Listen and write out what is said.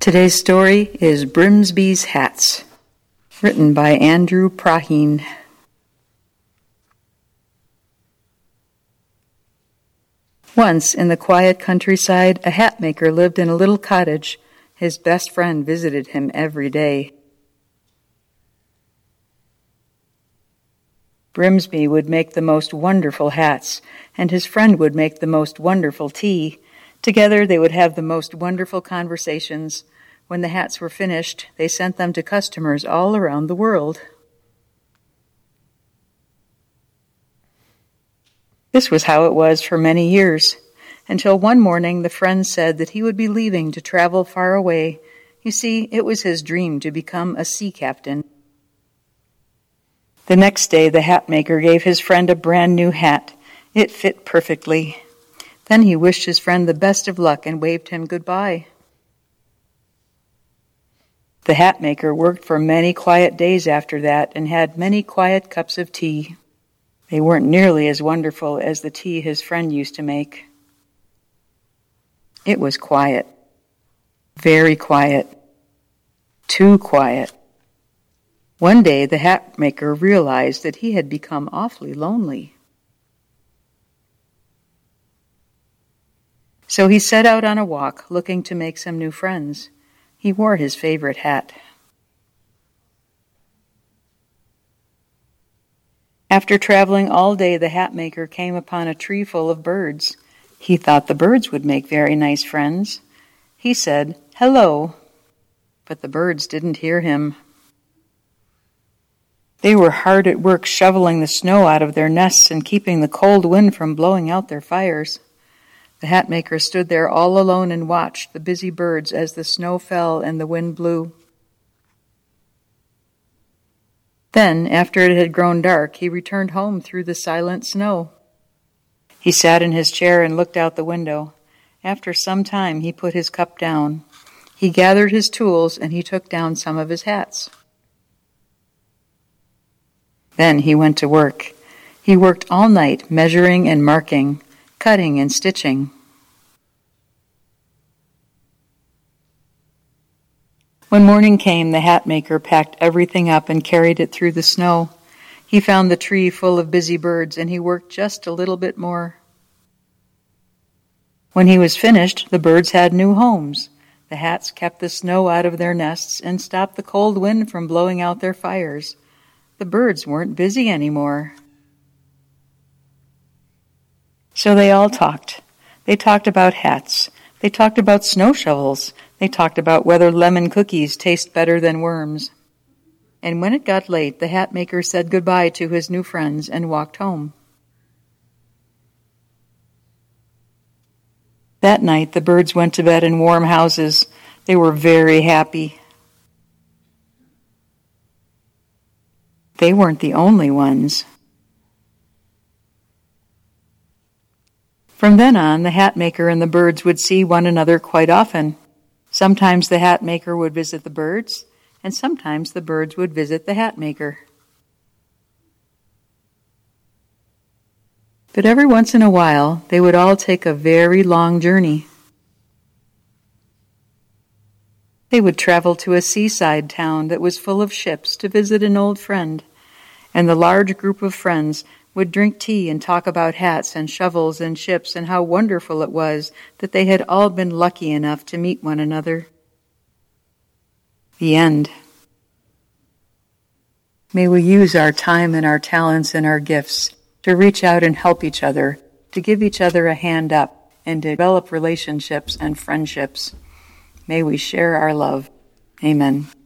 Today's story is Brimsby's Hats, written by Andrew Praheen. Once, in the quiet countryside, a hat maker lived in a little cottage. His best friend visited him every day. Brimsby would make the most wonderful hats, and his friend would make the most wonderful tea. Together they would have the most wonderful conversations. When the hats were finished, they sent them to customers all around the world. This was how it was for many years, until one morning the friend said that he would be leaving to travel far away. You see, it was his dream to become a sea captain. The next day the hat maker gave his friend a brand new hat. It fit perfectly. Then he wished his friend the best of luck and waved him goodbye. The hat maker worked for many quiet days after that and had many quiet cups of tea. They weren't nearly as wonderful as the tea his friend used to make. It was quiet. Very quiet. Too quiet. One day the hat maker realized that he had become awfully lonely. So he set out on a walk, looking to make some new friends. He wore his favorite hat. After traveling all day, the hat maker came upon a tree full of birds. He thought the birds would make very nice friends. He said, "Hello," but the birds didn't hear him. They were hard at work shoveling the snow out of their nests and keeping the cold wind from blowing out their fires. The hat maker stood there all alone and watched the busy birds as the snow fell and the wind blew. Then, after it had grown dark, he returned home through the silent snow. He sat in his chair and looked out the window. After some time, he put his cup down. He gathered his tools and he took down some of his hats. Then he went to work. He worked all night, measuring and marking, cutting and stitching. When morning came, the hat maker packed everything up and carried it through the snow. He found the tree full of busy birds, and he worked just a little bit more. When he was finished, the birds had new homes. The hats kept the snow out of their nests and stopped the cold wind from blowing out their fires. The birds weren't busy anymore. So they all talked. They talked about hats. They talked about snow shovels. They talked about whether lemon cookies taste better than worms. And when it got late, the hat maker said goodbye to his new friends and walked home. That night, the birds went to bed in warm houses. They were very happy. They weren't the only ones. From then on, the hat maker and the birds would see one another quite often. Sometimes the hat maker would visit the birds, and sometimes the birds would visit the hat maker. But every once in a while, they would all take a very long journey. They would travel to a seaside town that was full of ships to visit an old friend, and the large group of friends would drink tea and talk about hats and shovels and ships and how wonderful it was that they had all been lucky enough to meet one another. The end. May we use our time and our talents and our gifts to reach out and help each other, to give each other a hand up, and to develop relationships and friendships. May we share our love. Amen.